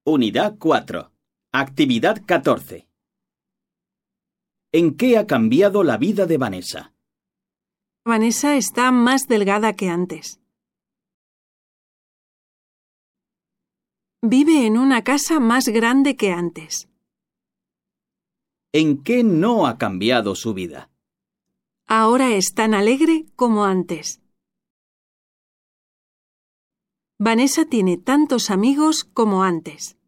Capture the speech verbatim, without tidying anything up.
Unidad cuatro. Actividad catorce. ¿En qué ha cambiado la vida de Vanessa? Vanessa está más delgada que antes. Vive en una casa más grande que antes. ¿En qué no ha cambiado su vida? Ahora es tan alegre como antes. Vanessa tiene tantos amigos como antes.